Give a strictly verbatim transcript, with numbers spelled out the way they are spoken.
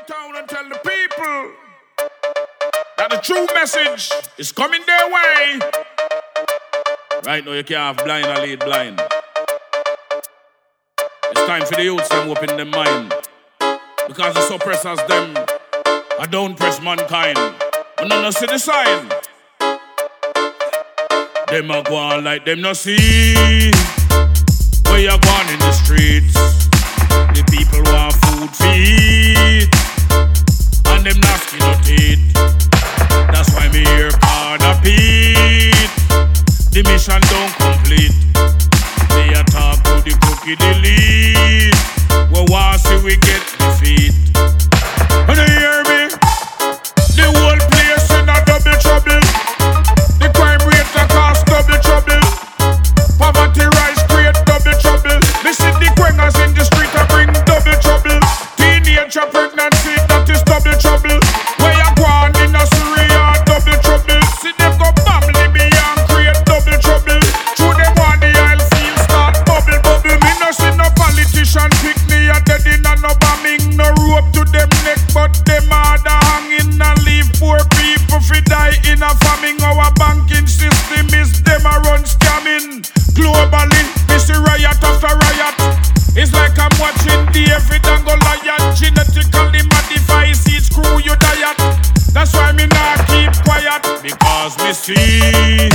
town and tell the people that the true message is coming their way. Right now you can't have blind or lead blind. It's time for the youths to open their mind. Because the suppressors them, I don't press mankind. And none see the sign. Them a go on like them no see. Where you gone in the streets? The people want food feed, and them not skin no teeth. That's why me here corner Pete. The mission don't complete. They a talk to the cookie the lead. We want see we get defeat. And you hear me? The whole place in a double trouble. The crime rate a cause double trouble. Poverty rise create double trouble. Me see the quengers in the street a bring double trouble. Teenage pregnancy that is double trouble. Where you gone in a Syria double trouble. See them go bomb Libya and create double trouble. Through them want the oil field start bubble bubble. Me no see no politician pick me a dead in a no bombing. No rope to them neck but them harder hanging and leave poor people fi die in a famine. Our banking system is them a run scamming. Globally, this is riot after riot. It's like I'm watching David and Goliath. Genetically modified seeds screw your diet. That's why me not keep quiet. Because me see